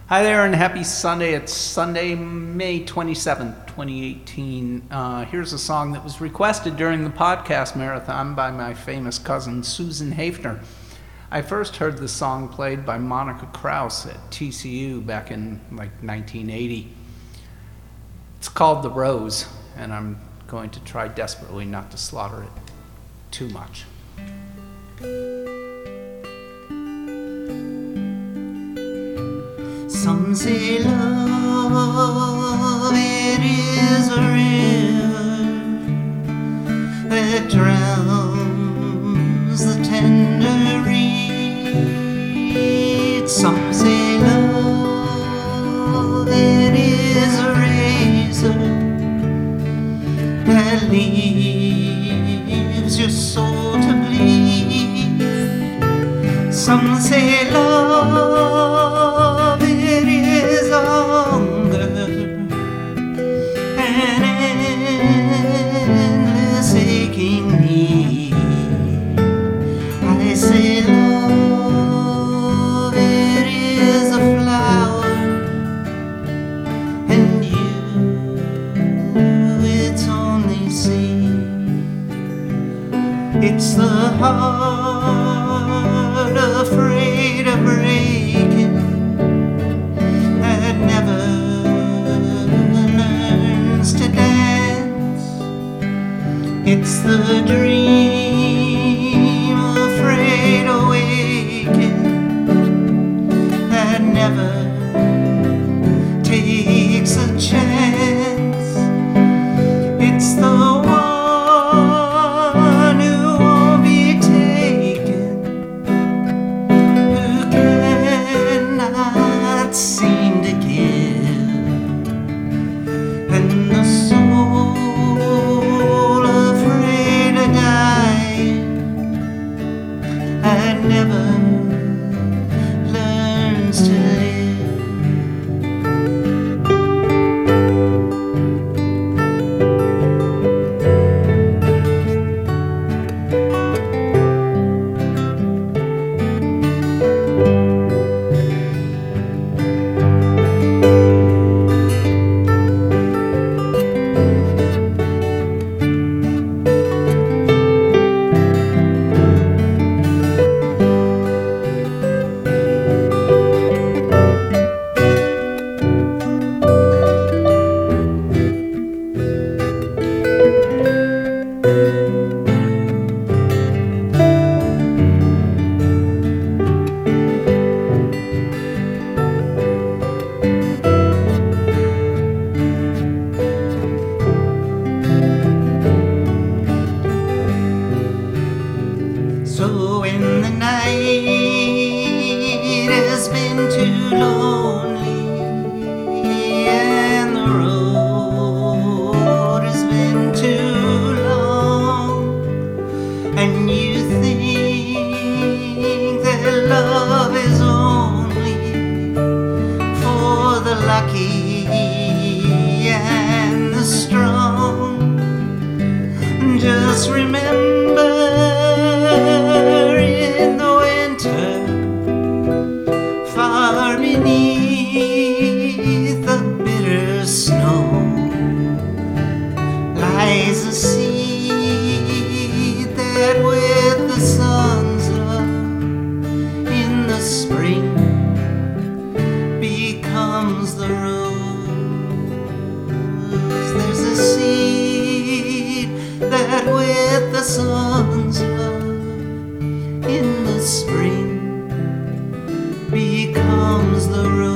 Hi there and happy Sunday. It's Sunday, May 27th, 2018. Here's a song that was requested during the podcast marathon by my famous cousin Susan Hafner. I first heard the song played by Monica Krause at TCU back in 1980. It's called The Rose, and I'm going to try desperately not to slaughter it too much. Some say love, it is a river that drowns the tender reed. Some say love, it is a razor that leaves your soul to bleed. Some say love, it is hunger, an endless aching need. I say love, it is a flower, and you, it's only seed. It's the heart afraid of breaking, that never learns to dance. It's the dream afraid of waking, that never takes a chance. It's the one who won't be taken, who cannot seem to give, and the soul afraid of dying, that never learns to live. So when the night has been too lonely and the road has been too long, and you think that love is only for the lucky and the strong, just remember, in the winter, far beneath the bitter snow, lies a seed that with the sun's love in the spring becomes the rose. There's a seed that with the sun's love in the spring becomes the rose.